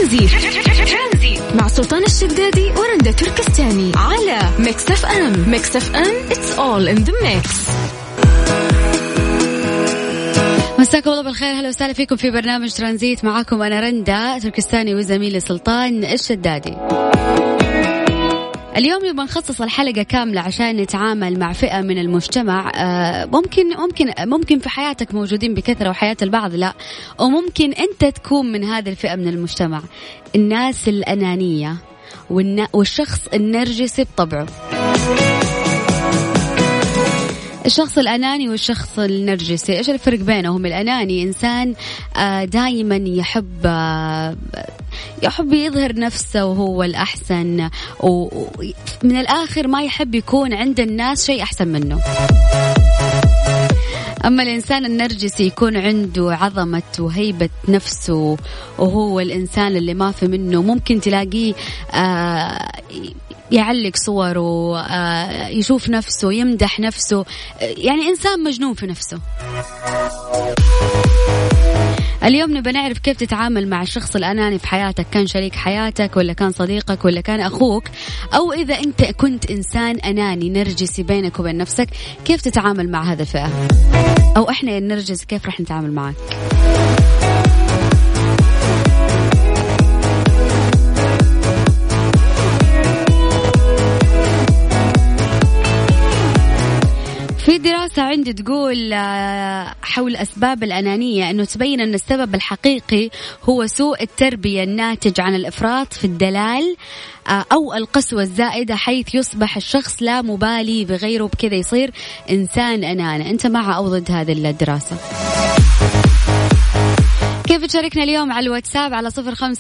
ترانزيت مع سلطان الشدادي ورندا تركستاني على ميكس اف ام. ميكس اف ام it's all in the mix. مساكم الله بالخير، هلا وسهلا فيكم في برنامج ترانزيت. معاكم أنا رندا تركستاني وزميلي سلطان الشدادي. اليوم نبغى نخصص الحلقة كاملة عشان نتعامل مع فئة من المجتمع. ممكن في حياتك موجودين بكثرة وحياة البعض لا، وممكن أنت تكون من هذه الفئة من المجتمع، الناس الأنانية والشخص النرجسي بطبعه. الشخص الأناني والشخص النرجسي إيش الفرق بينهم؟ الأناني إنسان دائما يحب يظهر نفسه وهو الأحسن، ومن الآخر ما يحب يكون عند الناس شيء أحسن منه. أما الإنسان النرجسي يكون عنده عظمة وهيبة نفسه، وهو الإنسان اللي ما في منه. ممكن تلاقيه يعلق صوره، يشوف نفسه، يمدح نفسه، يعني إنسان مجنون في نفسه. اليوم نبى نعرف كيف تتعامل مع الشخص الأناني في حياتك، كان شريك حياتك ولا كان صديقك ولا كان أخوك، أو إذا أنت كنت إنسان أناني نرجسي بينك وبين نفسك، كيف تتعامل مع هذا الفئة؟ أو إحنا النرجسي كيف رح نتعامل معك؟ في دراسة عندي تقول حول أسباب الأنانية أنه تبين أن السبب الحقيقي هو سوء التربية الناتج عن الإفراط في الدلال أو القسوة الزائدة، حيث يصبح الشخص لا مبالي بغيره، بكذا يصير إنسان أناني. أنت مع أو ضد هذه الدراسة؟ كيف تشاركنا اليوم على الواتساب على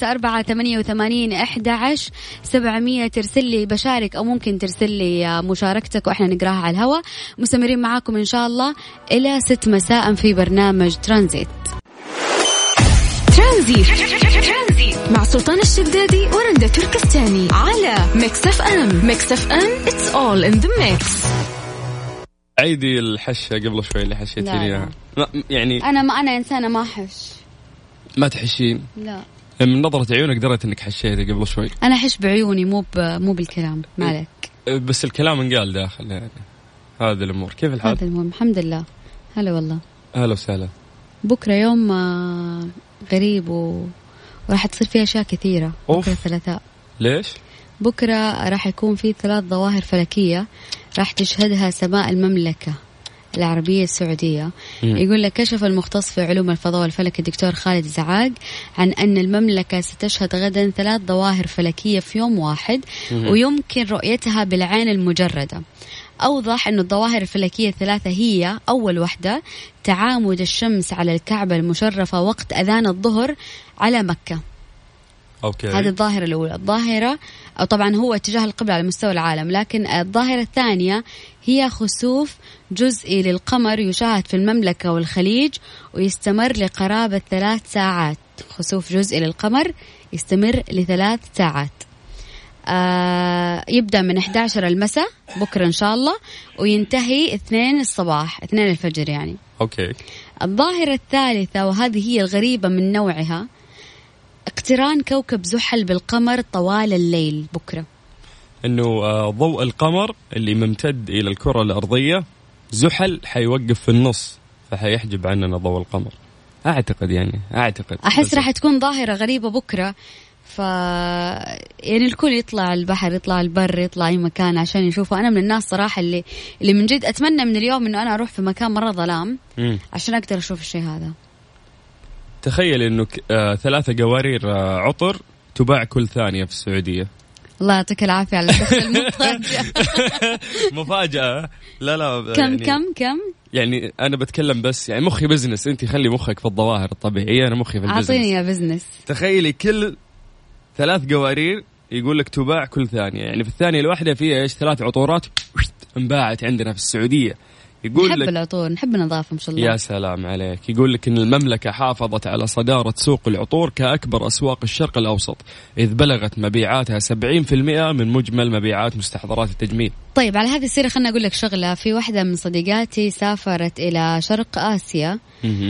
0548811700. ترسل لي بشارك أو ممكن ترسل لي مشاركتك وإحنا نقراها على الهواء. مستمرين معاكم إن شاء الله إلى 6 مساء في برنامج ترانزيت مع سلطان الشدادي ورندا تركستاني على ميكس اف ام. ميكس اف ام it's all in the mix. عيدي الحشة قبل شوي اللي حشيتيني يعني أنا إنسانة ما أحش. ما تحشين؟ لا، من نظرة عيونك درت انك حشيتي قبل شوي. انا احش بعيوني مو بالكلام. ما عليك، بس الكلام انقال داخل يعني. هذه الامور. كيف الحال؟ هذا المهم، الحمد لله. هلا والله. هلا وسهلا. بكره يوم غريب وراح تصير فيه اشياء كثيره. بكره الثلاثاء. ليش؟ بكره راح يكون في 3 ظواهر فلكيه راح تشهدها سماء المملكه العربية السعودية. يقول لك كشف المختص في علوم الفضاء والفلك الدكتور خالد زعاق عن أن المملكة ستشهد غدا 3 ظواهر فلكية في يوم واحد، ويمكن رؤيتها بالعين المجردة. أوضح أن الظواهر الفلكية 3 هي: أول واحدة تعامد الشمس على الكعبة المشرفة وقت أذان الظهر على مكة. أوكي. هذه الظاهرة الأولى. الظاهرة أو طبعا هو اتجاه القبلة على مستوى العالم، لكن الظاهرة الثانية هي خسوف جزئي للقمر يشاهد في المملكة والخليج ويستمر لقرابة 3 ساعات. خسوف جزئي للقمر يستمر ل3 ساعات. يبدأ من 11 المساء بكرة إن شاء الله وينتهي 2 الصباح، 2 الفجر يعني. أوكي. الظاهرة الثالثة وهذه هي الغريبة من نوعها: اقتران كوكب زحل بالقمر طوال الليل بكرة. إنه ضوء القمر اللي ممتد إلى الكرة الأرضية زحل حيوقف في النص، فحيحجب عننا ضوء القمر. أعتقد أحس راح تكون ظاهرة غريبة بكرة. يعني الكل يطلع البحر، يطلع البر، يطلع أي مكان عشان يشوفه. أنا من الناس صراحة اللي من جد أتمنى من اليوم إنه أنا أروح في مكان مرة ظلام عشان أقدر أشوف الشيء هذا. تخيل إنه 3 قوارير عطر تباع كل ثانية في السعودية. الله يعطيك العافية على المفاجأة. مفاجأة. لا كم يعني أنا بتكلم بس يعني مخي بزنس. أنت خلي مخك في الظواهر الطبيعية، أنا مخي في البزنس. أعطيني يا بزنس. تخيلي كل 3 قوارير يقول لك تباع كل ثانية، يعني في الثانية الواحدة فيها 3 عطورات انباعت عندنا في السعودية. يقول نحب لك العطور، نحب النظافة ما شاء الله. يا سلام عليك. يقول لك إن المملكة حافظت على صدارة سوق العطور كأكبر أسواق الشرق الأوسط، إذ بلغت مبيعاتها 70% من مجمل مبيعات مستحضرات التجميل. طيب على هذه السيرة خلنا أقول لك شغلة. في واحدة من صديقاتي سافرت إلى شرق آسيا،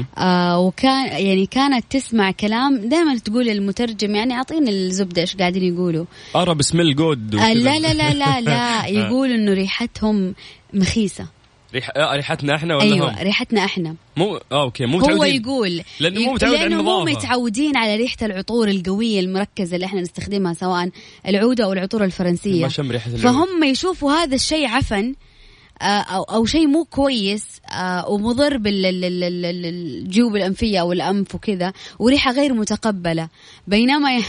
كانت تسمع كلام دائما تقول المترجم يعني أعطيني الزبدة إيش قاعدين يقولوا. بسم الجود. لا لا لا لا لا يقول إنه ريحتهم مخيسة. ريحتنا احنا ولا أيوة هم؟ ريحتنا احنا. اوكي مو متعودين. هو يقول لأنه مو متعودين على ريحة العطور القوية المركزة اللي احنا نستخدمها سواء العودة أو العطور الفرنسية، فهم يشوفوا هذا الشيء عفن أو شيء مو كويس ومضر بالجيوب الأنفية أو الأنف وكذا، وريحة غير متقبلة. بينما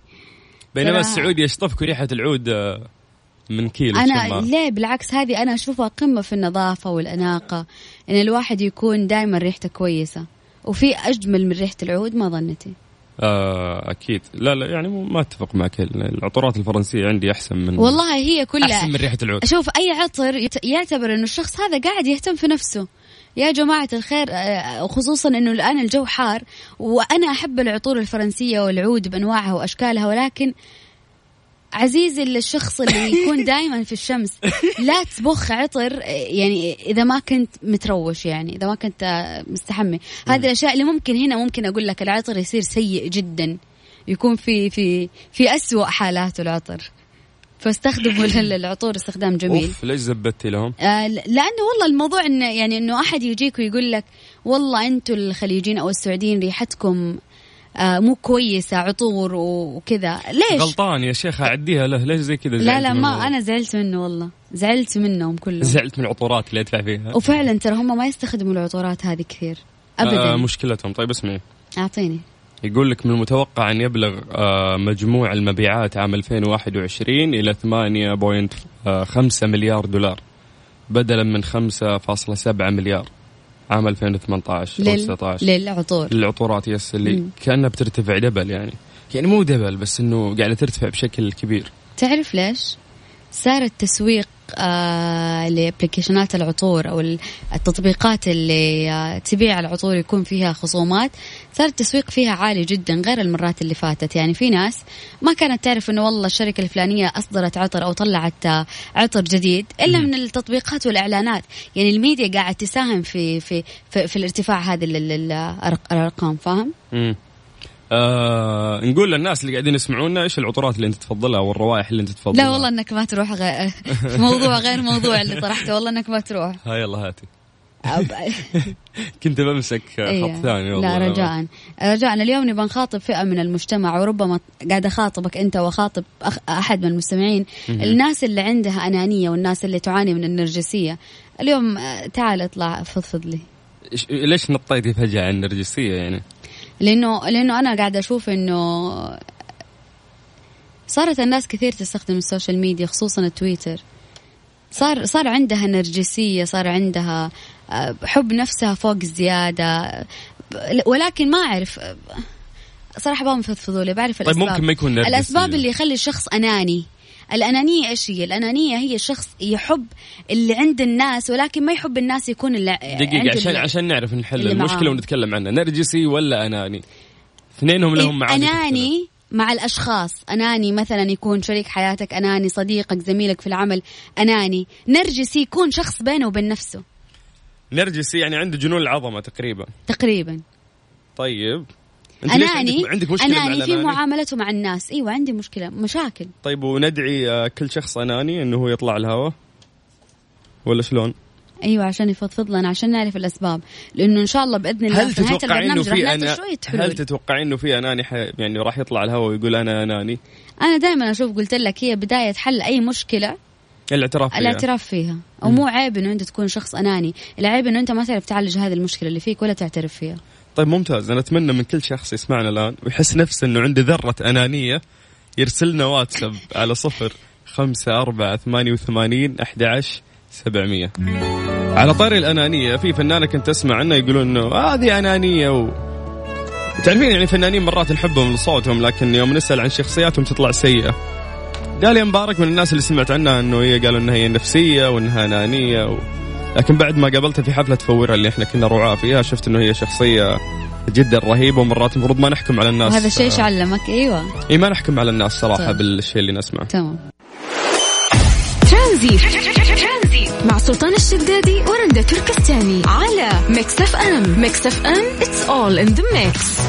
السعودي يشطفك ريحة العود من كيلو. أنا ليه بالعكس، هذه أنا أشوفها قمة في النظافة والأناقة، إن الواحد يكون دائما ريحته كويسة. وفي أجمل من ريحة العود ما ظنتي؟ أكيد. لا يعني ما أتفق معك. العطورات الفرنسية عندي أحسن من، والله هي كلها أحسن من ريحة العود. شوف أي عطر يعتبر إنه الشخص هذا قاعد يهتم في نفسه يا جماعة الخير، وخصوصا إنه الآن الجو حار، وأنا أحب العطور الفرنسية والعود بأنواعها وأشكالها، ولكن عزيزي الشخص اللي يكون دائما في الشمس لا تبخ عطر يعني إذا ما كنت متروش، يعني إذا ما كنت مستحمي. هذه الأشياء اللي ممكن أقول لك العطر يصير سيء جدا، يكون في أسوأ حالاته العطر، فاستخدموا العطور استخدام جميل. ليش زبدتي لهم؟ لأنه والله الموضوع إنه أحد يجيك ويقول لك والله أنتوا الخليجيين أو السعوديين ريحتكم مو كويسة عطور وكذا. ليش؟ غلطان يا شيخ، أعديها له. ليش زي كذا؟ لا ما أنا زعلت منه والله، زعلت منهم كلهم. زعلت من العطورات اللي أدفع فيها. وفعلا ترى هم ما يستخدموا العطورات هذه كثير أبدا. مشكلتهم. طيب اسمعي، أعطيني. يقول لك من المتوقع أن يبلغ مجموع المبيعات عام 2021 إلى 8.5 مليار دولار بدلا من 5.7 مليار عام 2018 أو 19 للعطورات. يس اللي كأنها بترتفع دبل، يعني مو دبل بس إنه قاعدة ترتفع بشكل كبير. تعرف ليش؟ صار التسويق لأبليكيشنات العطور أو التطبيقات اللي تبيع العطور يكون فيها خصومات، صار التسويق فيها عالي جدا غير المرات اللي فاتت. يعني في ناس ما كانت تعرف إنه والله الشركة الفلانية أصدرت عطر أو طلعت عطر جديد إلا من التطبيقات والإعلانات. يعني الميديا قاعد تساهم في الارتفاع هذه الأرقام، فاهم؟ نقول للناس اللي قاعدين يسمعونا إيش العطورات اللي أنت تفضلها والروائح اللي أنت تفضلها. لا والله إنك ما تروح موضوع غير موضوع اللي طرحته، والله إنك ما تروح. يلا هاتي. كنت بمسك خط ثاني والله. لا رجاء اليوم نبغى نخاطب فئة من المجتمع، وربما قاعد أخاطبك أنت وخاطب أحد من المستمعين. الناس اللي عندها أنانية والناس اللي تعاني من النرجسية اليوم، تعال اطلع فضفض لي. ليش نطيتي فجأة عن النرجسية يعني؟ لأنه أنا قاعدة أشوف إنه صارت الناس كثير تستخدم السوشيال ميديا خصوصا التويتر، صار عندها نرجسية، صار عندها حب نفسها فوق الزيادة، ولكن ما أعرف صراحة بقوم فضولي بعرف الأسباب. ممكن ما يكون نرجسية. الأسباب اللي يخلي الشخص أناني. الأنانية إيش هي؟ الأنانية هي الشخص يحب اللي عند الناس ولكن ما يحب الناس يكون اللي دقيقة عشان نعرف نحل المشكلة ونتكلم عنها. نرجسي ولا أناني؟ اثنينهم لهم معاني. أناني مع الأشخاص، أناني مثلا يكون شريك حياتك، أناني صديقك زميلك في العمل أناني. نرجسي يكون شخص بينه وبين نفسه. نرجسي يعني عنده جنون العظمة تقريبا. طيب أناني عندك مشكلة أناني في معاملته مع الناس. أيوة عندي مشاكل. طيب وندعي كل شخص أناني إنه هو يطلع الهواء ولا شلون؟ أيوة عشان يفضفض لنا عشان نعرف الأسباب، لأنه إن شاء الله بإذن الله في نهاية البرنامج راح نعطي شوية حلول. هل تتوقعين إنه في أناني يعني راح يطلع الهواء ويقول أنا أناني؟ أنا دائما أشوف قلت لك هي بداية حل أي مشكلة الاعتراف فيها. أو مو عيب إنه أنت تكون شخص أناني، العيب إنه أنت ما تعرف تعالج هذه المشكلة اللي فيك ولا تعترف فيها. طيب ممتاز. أنا أتمنى من كل شخص يسمعنا الآن ويحس نفسه إنه عنده ذرة أنانية يرسلنا واتساب على 0548811700. على طاري الأنانية، في فنانة كنت أسمع عنها يقولون إنه هذه أنانية تعرفين يعني فنانين مرات نحبهم لصوتهم لكن يوم نسأل عن شخصياتهم تطلع سيئة. داليا مبارك من الناس اللي سمعت عنها إنه هي قالوا إنها هي نفسية وإنها أنانية لكن بعد ما قابلتها في حفلة فورة اللي احنا كنا رعاة فيها شفت انه هي شخصية جدا رهيبة، ومرات المفروض ما نحكم على الناس. وهذا الشيء علمك؟ ايوه ما نحكم على الناس صراحة. طيب. بالشيء اللي نسمعه. تمام. ترانزيت مع سلطان الشدادي ورندا تركستاني على ميكس اف ام. ميكس اف ام it's all in the mix.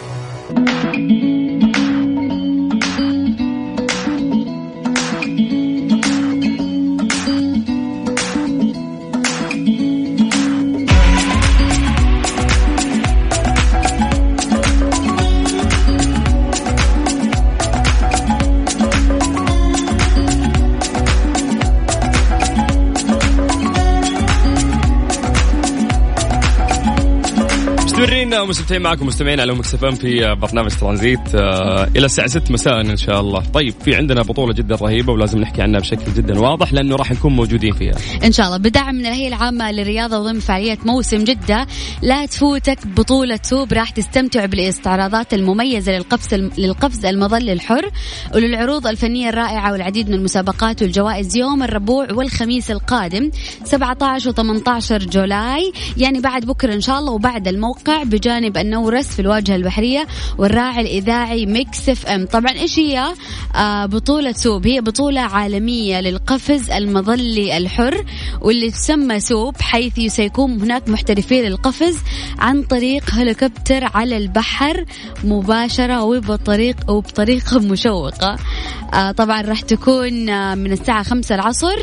مستمتعين معكم مستمعين على ميكس اف ام في برنامج ترانزيت الى الساعه 6 مساء ان شاء الله. طيب في عندنا بطوله جدا رهيبه ولازم نحكي عنها بشكل جدا واضح لانه راح نكون موجودين فيها ان شاء الله بدعم من الهيئه العامه للرياضه وضمن فعاليه موسم جده. لا تفوتك بطوله سوب، راح تستمتع بالاستعراضات المميزه للقفز المظلي الحر وللعروض الفنيه الرائعه والعديد من المسابقات والجوائز يوم الربوع والخميس القادم 17 و18 جولاي، يعني بعد بكره ان شاء الله. وبعد الموقع بجانب النورس في الواجهة البحرية والراعي الإذاعي ميكس اف ام. طبعا إيش هي بطولة سوب؟ هي بطولة عالمية للقفز المظلي الحر واللي تسمى سوب، حيث سيكون هناك محترفين للقفز عن طريق هليكوبتر على البحر مباشرة وبطريقة مشوقة. طبعا راح تكون من الساعة 5 العصر،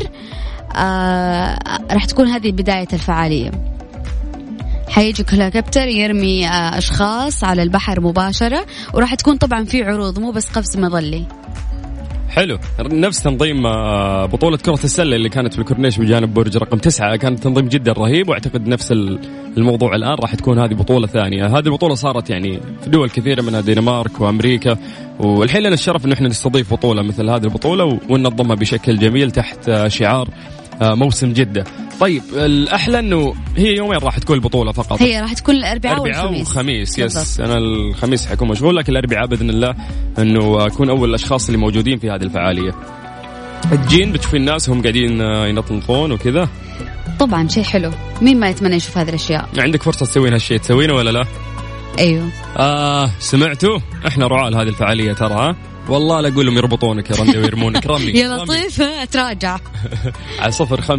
راح تكون هذه بداية الفعالية. حيجيك هليكوبتر يرمي أشخاص على البحر مباشرة، وراح تكون طبعا في عروض مو بس قفز مظلي. حلو. نفس تنظيم بطولة كرة السلة اللي كانت في الكورنيش بجانب برج رقم 9، كانت تنظيم جدا رهيب، واعتقد نفس الموضوع الآن راح تكون هذه بطولة ثانية. هذه البطولة صارت يعني في دول كثيرة منها الدنمارك وأمريكا، والحين لنا الشرف إنه إحنا نستضيف بطولة مثل هذه البطولة وننظمها بشكل جميل تحت شعار موسم جدة. طيب الأحلى أنه هي يومين راح تكون البطولة فقط. هي راح تكون الأربعاء والخميس. يس أنا الخميس حيكون مشغول، لكن الأربعاء بإذن الله أنه أكون أول الأشخاص اللي موجودين في هذه الفعالية. الجين بتشوفي الناس هم قاعدين ينطلقون وكذا، طبعا شيء حلو. مين ما يتمنى يشوف هذه الأشياء؟ عندك فرصة تسوين هالشيء، تسوينه ولا لا؟ أيوه. سمعتوا إحنا رعاة هذه الفعالية ترى. والله لا أقول لهم يربطونك يا رندي ويرمونك. رمي يا لطيف أتراجع على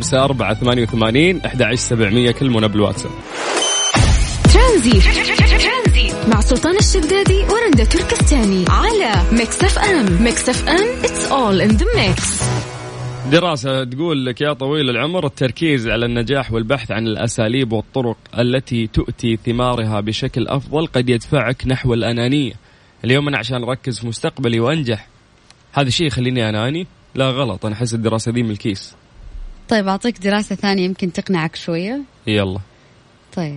0548811700 كلمونا بالواتساب. ترانزيت مع سلطان الشدادي ورندا تركستاني على ميكس اف ام. ميكس اف ام it's all in the mix. دراسة تقول لك يا طويل العمر التركيز على النجاح والبحث عن الأساليب والطرق التي تؤتي ثمارها بشكل أفضل قد يدفعك نحو الأنانية. اليوم أنا عشان أركز في مستقبلي وأنجح، هذا الشيء يخليني أناني؟ لا غلط، أنا أحس الدراسة دي من الكيس. طيب أعطيك دراسة ثانية يمكن تقنعك شوية. يلا. طيب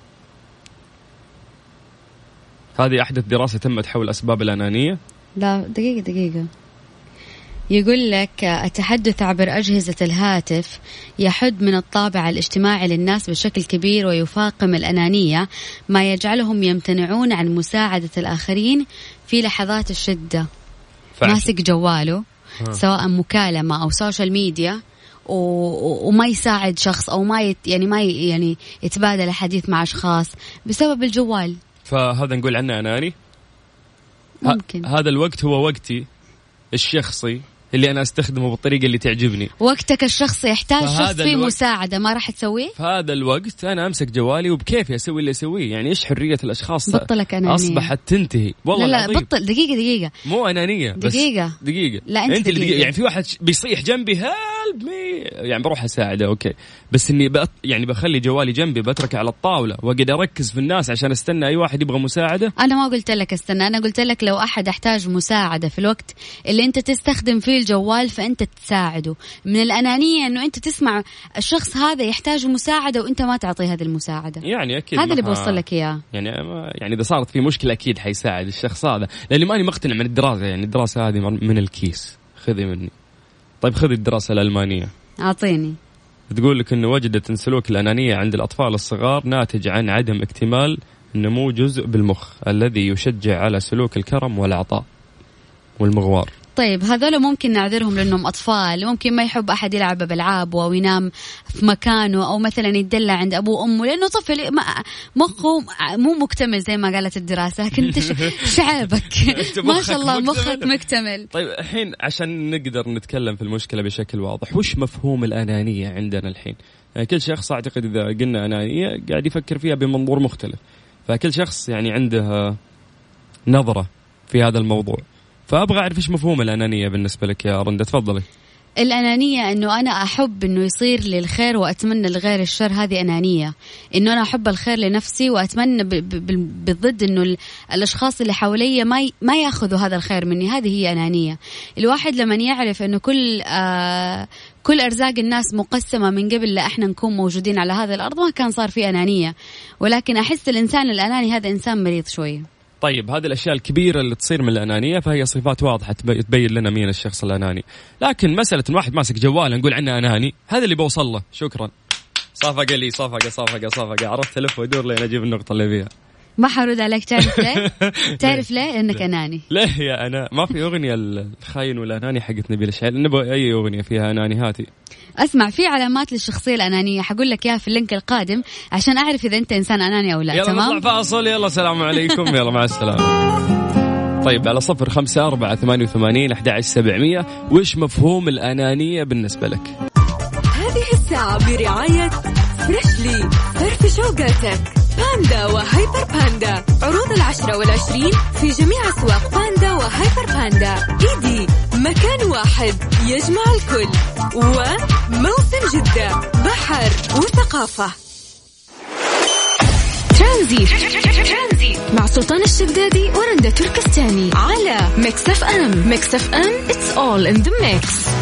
هذه أحدث دراسة تمت حول أسباب الأنانية. لا دقيقة. يقول لك التحدث عبر أجهزة الهاتف يحد من الطابع الاجتماعي للناس بشكل كبير ويفاقم الأنانية، ما يجعلهم يمتنعون عن مساعدة الآخرين في لحظات الشدة. ماسك جواله سواء مكالمة أو سوشيال ميديا وما يساعد شخص أو ما يتبادل الحديث مع أشخاص بسبب الجوال. فهذا نقول عنه أناني. ممكن هذا الوقت هو وقتي الشخصي اللي أنا أستخدمه بالطريقة اللي تعجبني. وقتك الشخصي يحتاج شخص فيه مساعدة ما راح تسويه. في هذا الوقت أنا أمسك جوالي وبكيفي أسوي اللي أسويه. يعني إيش حرية الأشخاص بطلك أنانية. أصبحت تنتهي والله. لا بطل. دقيقة مو أنانية بس دقيقة. لا أنت دقيقة. يعني في واحد بيصيح جنبي هالب مي، يعني بروح أساعده أوكي، بس إني يعني بخلي جوالي جنبي بتركه على الطاولة وقد أركز في الناس عشان استنى أي واحد يبغى مساعدة. أنا ما قلت لك استنى، أنا قلت لك لو أحد احتاج مساعدة في الوقت اللي أنت تستخدم فيه الجوال فأنت تساعده. من الأنانية إنه أنت تسمع الشخص هذا يحتاج مساعدة وأنت ما تعطي هذه المساعدة. يعني أكيد هذا اللي بوصل لك إياه. يعني إذا صارت في مشكلة أكيد حيساعد الشخص هذا، لأني ماني مقتنع من الدراسة. يعني الدراسة هذه من الكيس، خذي مني. طيب خذي الدراسة الألمانية، أعطيني. تقول لك إنه وجدت إن سلوك الأنانية عند الأطفال الصغار ناتج عن عدم اكتمال نمو جزء بالمخ الذي يشجع على سلوك الكرم والعطاء والمغوار. طيب هذول ممكن نعذرهم لأنهم أطفال، ممكن ما يحب أحد يلعب بألعاب أو ينام في مكانه، أو مثلا يتدلع عند أبوه وأمه لأنه طفل مخه مو مكتمل زي ما قالت الدراسة. لكن أنت شعابك ما شاء الله مخك مكتمل. طيب الحين عشان نقدر نتكلم في المشكلة بشكل واضح، وش مفهوم الأنانية عندنا الحين؟ يعني كل شخص أعتقد إذا قلنا أنانية قاعد يفكر فيها بمنظور مختلف، فكل شخص يعني عنده نظرة في هذا الموضوع. فأبغى أعرف إيش مفهوم الأنانية بالنسبة لك يا رندة، تفضلي. الأنانية إنه أنا أحب إنه يصير للخير وأتمنى لغير الشر، هذه أنانية. إنه أنا أحب الخير لنفسي وأتمنى بالضد إنه الأشخاص اللي حواليا ما يأخذوا هذا الخير مني، هذه هي أنانية. الواحد لما يعرف إنه كل أرزاق الناس مقسمة من قبل لا إحنا نكون موجودين على هذا الأرض ما كان صار في أنانية. ولكن أحس الإنسان الأناني هذا إنسان مريض شوية. طيب هذه الأشياء الكبيرة اللي تصير من الأنانية فهي صفات واضحة تبين لنا مين الشخص الأناني. لكن مسألة إن واحد ماسك جواله نقول عنه أناني، هذا اللي بوصل له. شكرا، صفقة لي صفقة، عرفت تلف ويدور لين أجيب النقطة اللي فيها. ما حرد عليك. تعرف ليه؟ تعرف ليه؟ لأنك أناني. ليه يا أنا؟ ما في أغنية الخاين والأناني حقت نبيل الشعيل، نبغى أي أغنية فيها أناني هاتي. أسمع، في علامات للشخصية الأنانية حقول لك إياها في اللينك القادم عشان أعرف إذا أنت إنسان أناني أو لا. يلا تمام؟ نطلع فاصل، يلا السلام عليكم، يلا مع السلامة. طيب على 0548811700 وش مفهوم الأنانية بالنسبة لك؟ هذه الساعة برعاية فريشلي، فرف شوقاتك، باندا وهايبر باندا، عروض 10 و20 في جميع أسواق باندا وهايبر باندا. إيدي مكان واحد يجمع الكل، وموسم جدة بحر وثقافة. ترانزي مع سلطان الشدادي ورندا تركستاني على ميكس اف ام. ميكس اف ام it's all in the mix.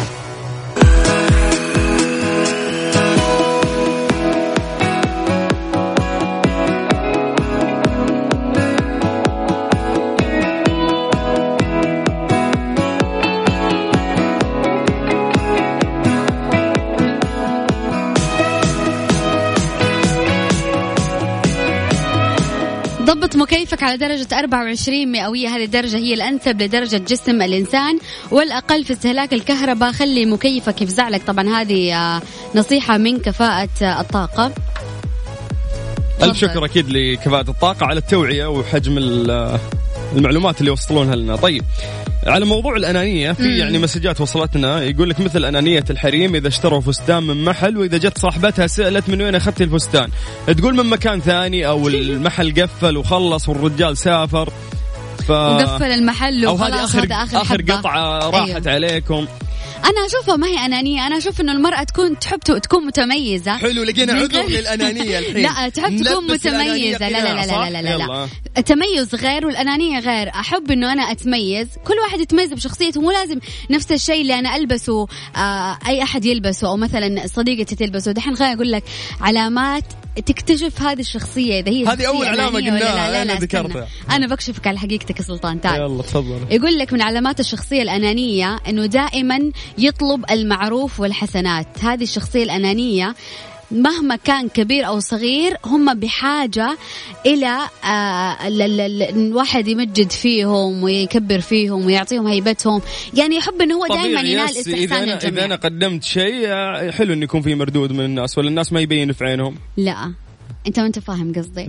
ضبط مكيفك على درجة 24 مئوية، هذه الدرجة هي الأنسب لدرجة جسم الإنسان والأقل في استهلاك الكهرباء. خلي مكيفك يفزع لك. طبعا هذه نصيحة من كفاءة الطاقة. ألف شكر أكيد لكفاءة الطاقة على التوعية وحجم المعلومات اللي وصلونها لنا. طيب على موضوع الأنانية في يعني مسجات وصلتنا يقول لك مثل أنانية الحريم إذا اشتروا فستان من محل وإذا جت صاحبتها سألت من وين أخذت الفستان تقول من مكان ثاني، أو المحل قفل وخلص والرجال سافر وقفل المحل أو هذه آخر قطعة راحت عليكم. أنا أشوفها ما هي أنانية، أنا أشوف إنه المرأة تحب تكون متميزة. حلو، لقينا عذر للأنانية الحين. لا تحب تكون متميزة. لا التميز غير والأنانية غير. أحب إنه أنا أتميز، كل واحد يتميز بشخصيته، مو لازم نفس الشيء اللي أنا ألبسه أي أحد يلبسه أو مثلا صديقتي تلبسه. دحين خلينا أقول لك علامات تكتشف هذه الشخصية إذا هي هذه أول علامة قلناها. لا ذكرتها. أنا بكشفك على حقيقتك يا سلطان. تعال يلا تفضل. يقول لك من علامات الشخصية الأنانية إنه دائما يطلب المعروف والحسنات. هذه الشخصية الأنانية مهما كان كبير أو صغير هم بحاجة إلى الواحد يمجد فيهم ويكبر فيهم ويعطيهم هيبتهم. يعني يحب إنه هو دائما ينال استحسان الجميع. إذا أنا قدمت شيء حلو إن يكون في مردود من الناس، ولا الناس ما يبين في عينهم. لا انت ما انت فاهم قصدي.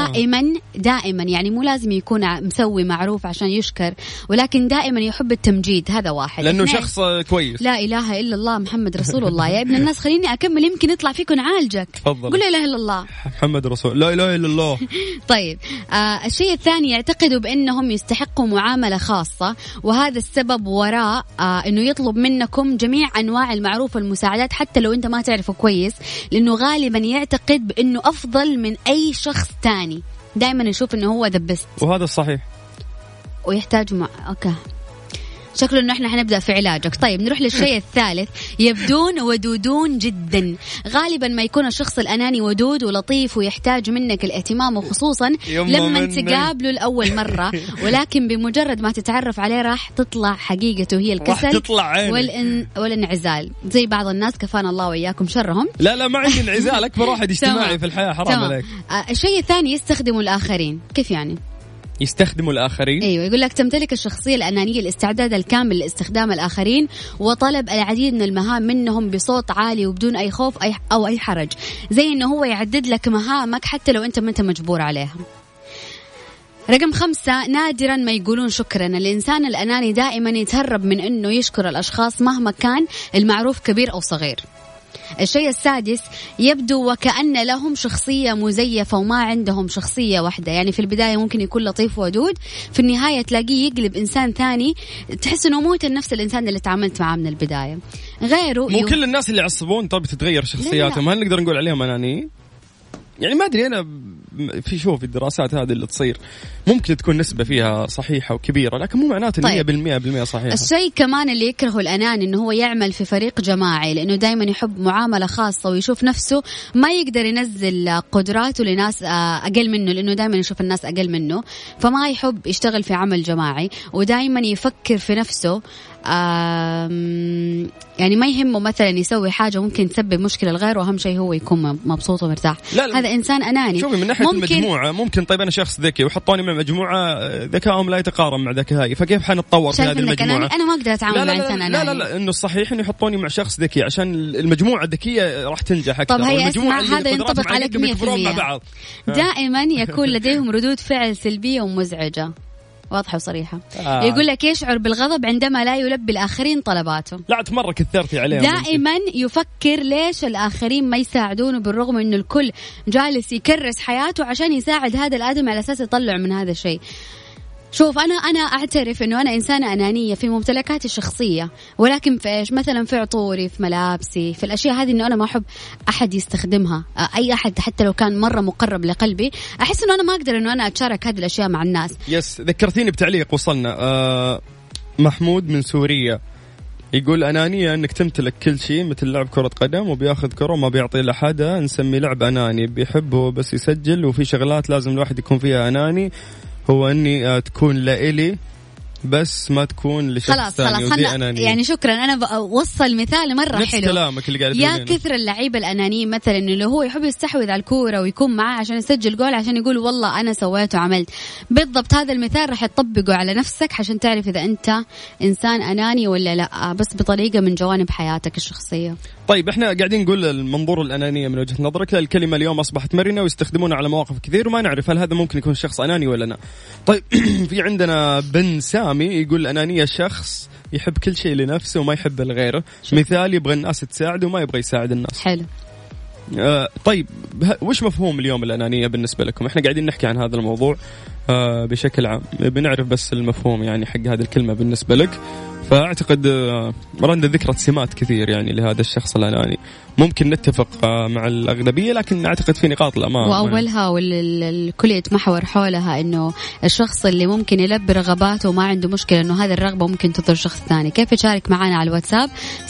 دائما يعني مو لازم يكون مسوي معروف عشان يشكر، ولكن دائما يحب التمجيد. هذا واحد، لانه شخص كويس. لا اله الا الله محمد رسول الله. يا ابن الناس خليني اكمل يمكن يطلع فيكم عالجك. قول لا اله الا الله محمد رسول، لا اله الا الله. طيب الشيء الثاني يعتقدوا بانهم يستحقوا معامله خاصه، وهذا السبب وراء انه يطلب منكم جميع انواع المعروف والمساعدات حتى لو انت ما تعرفه كويس، لانه غالبا يعتقد بانه افضل من أي شخص تاني. دائما يشوف إنه هو the best، وهذا الصحيح، ويحتاج أوكي شكله إنه إحنا حنبدأ في علاجك. طيب نروح للشيء الثالث. يبدون ودودون جدا. غالبا ما يكون الشخص الأناني ودود ولطيف ويحتاج منك الاهتمام، وخصوصا لما تقابله لأول مرة، ولكن بمجرد ما تتعرف عليه راح تطلع حقيقته هي الكسل والانعزال. زي بعض الناس كفانا الله وإياكم شرهم. لا ما عندي انعزال، أكبر واحد اجتماعي في الحياة، حرام عليك. الشيء الثاني يستخدموا الآخرين. كيف يعني؟ يستخدموا الآخرين. أيوة، يقول لك تمتلك الشخصية الأنانية الاستعداد الكامل لاستخدام الآخرين وطلب العديد من المهام منهم بصوت عالي وبدون أي خوف أو أي حرج، زي إنه هو يعدد لك مهامك حتى لو أنت ما أنت مجبور عليها. رقم 5، نادرا ما يقولون شكرا. الإنسان الأناني دائما يتهرب من إنه يشكر الأشخاص مهما كان المعروف كبير أو صغير. الشيء السادس، يبدو وكأن لهم شخصية مزيفة وما عندهم شخصية واحدة. يعني في البداية ممكن يكون لطيف ودود، في النهاية تلاقيه يقلب إنسان ثاني، تحس إنه مو نفس الإنسان اللي تعاملت معاه من البداية. غيره مو كل الناس اللي يعصبون طب تتغير شخصياتهم. هل نقدر نقول عليهم أنانيين؟ يعني ما أدري أنا، في الدراسات هذه اللي تصير ممكن تكون نسبة فيها صحيحة وكبيرة، لكن مو معناته 100% صحيحة. الشيء كمان اللي يكرهه الأنان إنه هو يعمل في فريق جماعي، لأنه دايما يحب معاملة خاصة ويشوف نفسه ما يقدر ينزل قدراته لناس أقل منه، لأنه دايما يشوف الناس أقل منه، فما يحب يشتغل في عمل جماعي، ودايما يفكر في نفسه. يعني ما يهمه مثلا يسوي حاجة ممكن تسبب مشكلة لغيره، وأهم شيء هو يكون مبسوط ومرتاح. لا. هذا إنسان أناني. شوفي من ناحية المجموعة ممكن طيب أنا شخص ذكي وحطوني مع مجموعة ذكائهم لا يتقارن مع ذكائي، فكيف حنتطور في هذه المجموعة؟ أنا ما أقدر أتعامل مع إنسان أناني. لا إنه الصحيح إنه يحطوني مع شخص ذكي عشان المجموعة الذكية راح تنجح أكثر. طب هي اسمع، هذا ينطبق عليك 100%. دائما يكون لديهم ردود فعل سلبية ومزعجة، واضحة وصريحة. يقول لك يشعر بالغضب عندما لا يلبي الآخرين طلباته. لا مرة كثرتي عليهم. دائما يفكر ليش الآخرين ما يساعدونه، بالرغم إنه الكل جالس يكرس حياته عشان يساعد هذا الآدم على أساس يطلع من هذا الشيء. شوف أنا أعترف إنه أنا إنسانة أنانية في ممتلكاتي الشخصية، ولكن في إيش؟ مثلا في عطوري، في ملابسي، في الأشياء هذه، إنه أنا ما أحب أحد يستخدمها، أي أحد حتى لو كان مرة مقرب لقلبي، أحس إنه أنا ما أقدر إنه أنا أتشارك هذه الأشياء مع الناس. يس، ذكرتيني بتعليق وصلنا. محمود من سوريا يقول أنانية أنك تمتلك كل شيء، مثل لعب كرة قدم وبياخذ كرة وما بيعطي لأحد، نسمي لعب أناني. بيحبه بس يسجل، وفي شغلات لازم الواحد يكون فيها أناني، هو أني تكون لإلي بس ما تكون لشخص ثاني. خلاص يعني شكرا. أنا بوصل مثال مرة نفس حلو. كلامك اللي قاعد يا كثر اللعيبة الأنانيين مثلا اللي هو يحب يستحوذ على الكورة ويكون معاه عشان يسجل جول، عشان يقول والله أنا سويت وعملت. بالضبط هذا المثال راح تطبقه على نفسك عشان تعرف إذا أنت إنسان أناني ولا لا، بس بطريقة من جوانب حياتك الشخصية. طيب احنا قاعدين نقول المنظور الأنانية من وجهة نظرك. الكلمة اليوم أصبحت مرنة ويستخدمونها على مواقف كثير، وما نعرف هل هذا ممكن يكون شخص أناني ولا لا. طيب في عندنا بن سامي يقول الأنانية شخص يحب كل شيء لنفسه وما يحب لغيره. مثال يبغى الناس تساعده وما يبغى يساعد الناس. حلو. طيب وش مفهوم اليوم الأنانية بالنسبة لكم؟ احنا قاعدين نحكي عن هذا الموضوع بشكل عام، بنعرف بس المفهوم يعني حق هذه الكلمة بالنسبة لك. فأعتقد رندا ذكرت سمات كثير يعني لهذا الشخص الأناني، ممكن نتفق مع الأغلبية، لكن أعتقد في نقاط الأمام، وأولها والكل يتمحور حولها إنه الشخص اللي ممكن يلبي رغباته وما عنده مشكلة إنه هذه الرغبة ممكن تضر شخص ثاني. كيف تشارك معنا على الواتساب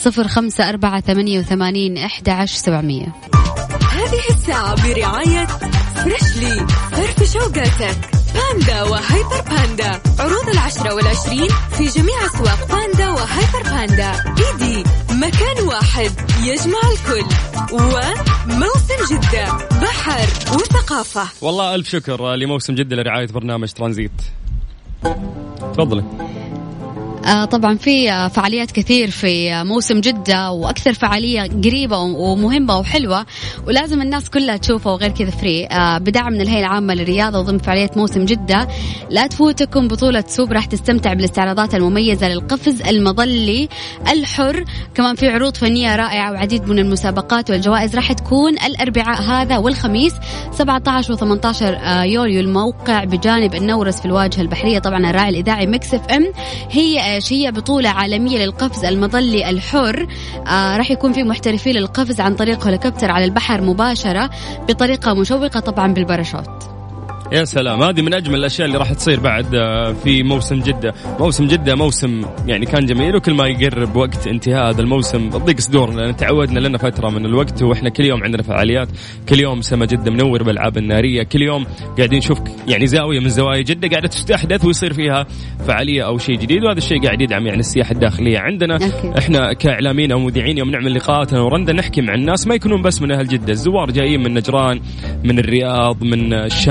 0548811700. هذه الساعة برعاية فريشلي، فرف شوقاتك، باندا وهايبر باندا، عروض 10 و20 في جميع أسواق باندا وهايبر باندا. إيدي مكان واحد يجمع الكل، وموسم جدة بحر وثقافة. والله ألف شكر لموسم جدة لرعاية برنامج ترانزيت. تفضلي. طبعا في فعاليات كثير في موسم جدة، وأكثر فعالية قريبة ومهمة وحلوة ولازم الناس كلها تشوفها، وغير كذا فري بدعم من الهيئة العامة للرياضة ضمن فعالية موسم جدة. لا تفوتكم بطولة سوب، راح تستمتع بالاستعراضات المميزة للقفز المظلي الحر، كمان في عروض فنية رائعة وعديد من المسابقات، والجوائز راح تكون الأربعاء هذا والخميس 17 و18 يوليو. الموقع بجانب النورس في الواجهة البحرية. طبعا الراعي الإذاعي ميكس اف ام. هي بطولة عالمية للقفز المظلي الحر، راح يكون في محترفين للقفز عن طريق هليكوبتر على البحر مباشرة بطريقة مشوقة طبعا بالباراشوت. يا سلام، هذه من أجمل الأشياء اللي راح تصير بعد في موسم جدة. موسم جدة موسم يعني كان جميل، وكل ما يقرب وقت انتهاء هذا الموسم تضيق صدورنا، لأن تعودنا لنا فترة من الوقت وإحنا كل يوم عندنا فعاليات، كل يوم سما جدة منور بالألعاب النارية، كل يوم قاعدين نشوف يعني زاوية من زوايا جدة قاعدة تستحدث ويصير فيها فعالية أو شيء جديد، وهذا الشيء قاعد يدعم يعني السياحة الداخلية عندنا. إحنا كإعلاميين أو مذيعين يوم نعمل لقاءاتنا ورندا نحكي مع الناس ما يكونون بس من أهل جدة، الزوار جايين من نجران، من الرياض، من الشمال،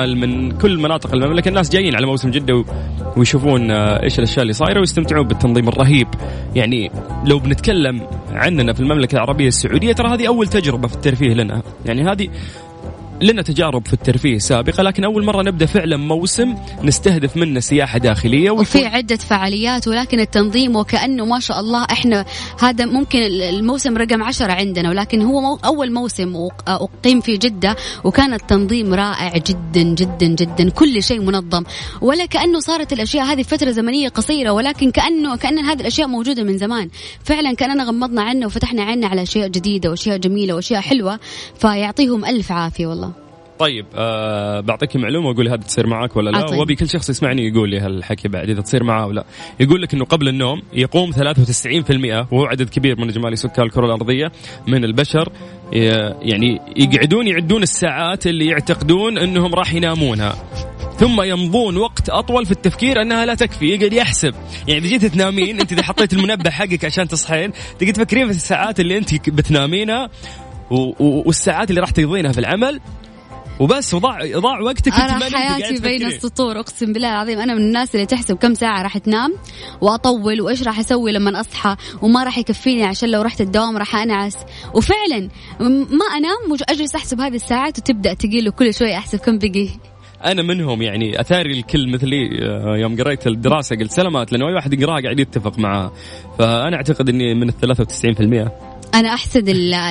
رجال من كل مناطق المملكة. الناس جايين على موسم جدة ويشوفون إيش الأشياء اللي صايرة ويستمتعون بالتنظيم الرهيب. يعني لو بنتكلم عننا في المملكة العربية السعودية ترى هذه أول تجربة في الترفيه لنا. يعني هذه لنا تجارب في الترفيه سابقة، لكن أول مرة نبدأ فعلا موسم نستهدف منه سياحة داخلية وفي عدة فعاليات، ولكن التنظيم وكأنه ما شاء الله إحنا هذا ممكن الموسم رقم 10 عندنا، ولكن هو أول موسم أقيم في جدة، وكان التنظيم رائع جدا جدا جدا، كل شيء منظم، ولا كأنه صارت الأشياء هذه فترة زمنية قصيرة، ولكن كأن هذه الأشياء موجودة من زمان. فعلا كأننا غمضنا عنه وفتحنا عنا على أشياء جديدة وأشياء جميلة وأشياء حلوة، فيعطيهم ألف عافية والله. طيب بعطيك معلومة وأقول هذا تصير معك ولا لا؟ وابي كل شخص يسمعني يقول لي هالحكي بعد إذا تصير معه ولا. يقول لك إنه قبل النوم يقوم 93%، وهو عدد كبير من إجمالي سكان الكرة الأرضية من البشر، يعني يقعدون يعدون الساعات اللي يعتقدون إنهم راح ينامونها، ثم يمضون وقت أطول في التفكير أنها لا تكفي. يقعد يحسب، يعني إذا جيت تنامين أنت إذا حطيت المنبه حقك عشان تصحين تقعد تفكرين في الساعات اللي أنت بتنامينها والساعات اللي راح تقضينها في العمل، وبس ضاع وقتك. أنا حياتي بين السطور، أقسم بالله العظيم أنا من الناس اللي تحسب كم ساعة راح تنام وأطول وإيش راح أسوي لما أصحى، وما راح يكفيني عشان لو رحت الدوام راح أنعس. وفعلا ما أنام أجلس أحسب هذه الساعات وتبدأ تقيل، وكل شوي أحسب كم بقي. أنا منهم، يعني أثاري الكل مثلي يوم قريت الدراسة قلت سلامات، لأنه أي واحد يقراها قاعد يتفق معها، فأنا أعتقد أني من 93%. أنا أحسد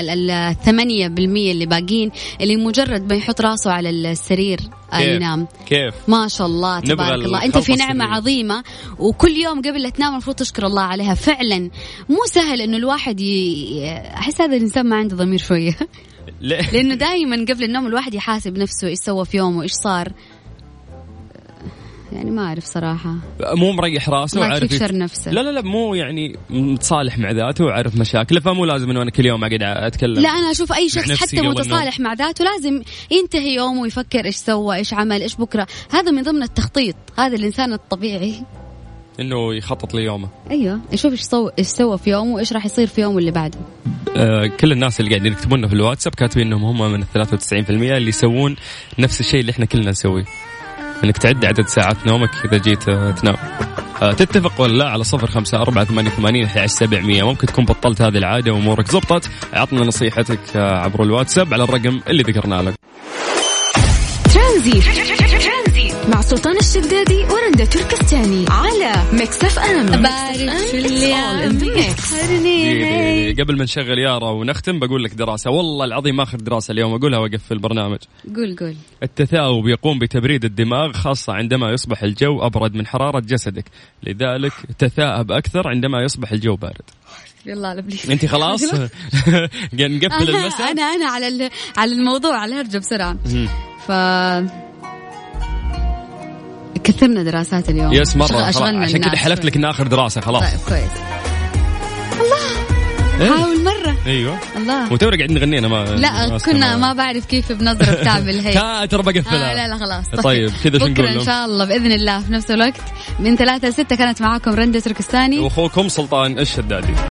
8% اللي باقين، اللي مجرد ما يحط راسه على السرير ينام. كيف ما شاء الله تبارك الله، أنت في نعمة عظيمة، وكل يوم قبل لا تنام المفروض تشكر الله عليها. فعلا مو سهل إنه الواحد أحس هذا الإنسان ما عنده ضمير شوية لأنه دائما قبل النوم الواحد يحاسب نفسه إيش سوى في يومه وإيش صار. يعني ما أعرف صراحة، مو مريح راسه وعارف يكشر نفسه. لا مو يعني متصالح مع ذاته وعارف مشاكله، فمو لازم إنه أنا كل يوم أقعد أتكلم. لا أنا أشوف أي شخص حتى متصالح مع ذاته لازم ينتهي يومه ويفكر إيش سوى إيش عمل إيش بكرة. هذا من ضمن التخطيط، هذا الإنسان الطبيعي إنه يخطط ليومه. أيوة يشوف إيش سوى في يومه وإيش راح يصير في يوم اللي بعده. كل الناس اللي قاعدين يكتبون في الواتساب كاتبين إنهم هم من 93% اللي يسوون نفس الشيء اللي إحنا كلنا نسويه، انك تعد عدد ساعات نومك اذا جيت تنام. تتفق ولا لا على 0548811700؟ ممكن تكون بطلت هذه العاده وامورك زبطت. عطنا نصيحتك عبر الواتساب على الرقم اللي ذكرنا لك. ترانزيت مع سلطان الشدادي ورندا تركستاني على ميكس اف ام. قبل ما نشغل يارا ونختم بقول لك دراسة، والله العظيم آخر دراسة اليوم أقولها وقف في البرنامج. قول. التثاؤب يقوم بتبريد الدماغ، خاصة عندما يصبح الجو أبرد من حرارة جسدك، لذلك تثاءب أكثر عندما يصبح الجو بارد. يلا لبليس انت خلاص نقفل المساء. انا على الموضوع على الهرجة بسرعة. كثرنا دراسات اليوم. يس مرة عشان كده حلفت لك ان اخر دراسة خلاص. طيب كويس. الله حاول مرة. ايوه الله وتورا قاعدين نغني. انا لا كنا ما بعرف كيف بنظرة بتعمل هي ترى بقفلها. لا خلاص. طيب كذا شو نقول ان شاء الله باذن الله في نفس الوقت من 3 ل 6 كانت معاكم رندا تركستاني واخوكم سلطان الشدادي.